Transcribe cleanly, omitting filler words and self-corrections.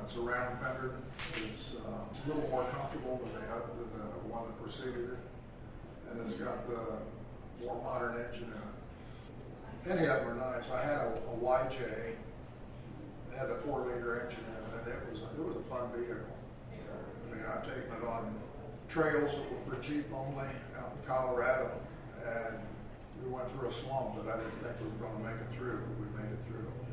It's a round fender. It's a little more comfortable than the one that preceded it. And it's got the more modern engine in it. Any of them are nice. I had a YJ. It had a 4-liter engine in it, and it was a fun vehicle. I mean, I've taken it on trails that were for Jeep only out in Colorado, and we went through a swamp that I didn't think we were going to make it through, but we made it through.